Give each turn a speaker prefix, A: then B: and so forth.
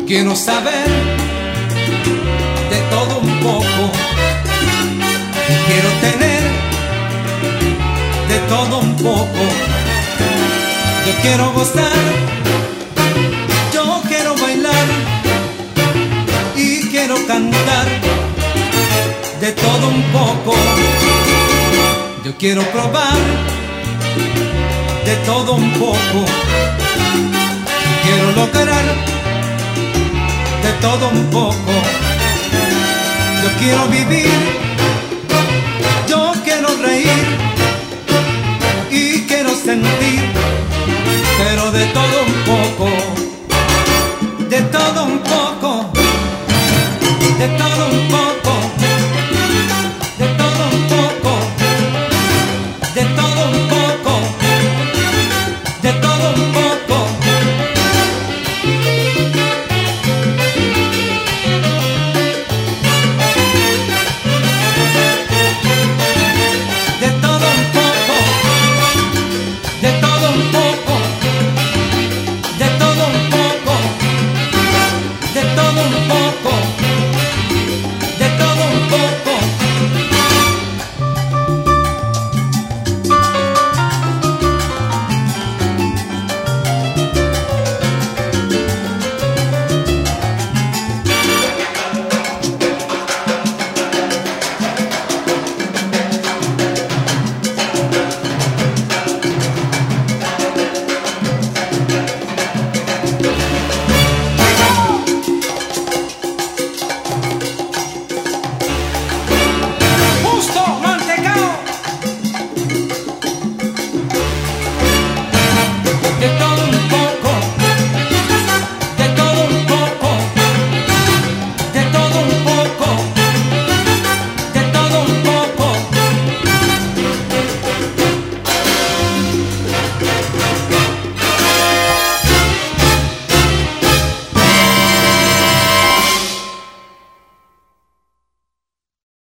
A: quiero saber de todo un poco. Quiero tener de todo un poco. Yo quiero gozar, yo quiero bailar y quiero cantar de todo un poco. Yo quiero probar de todo un poco. Quiero lograr de todo un poco. Yo quiero vivir, yo quiero reír y quiero sentir, pero de todo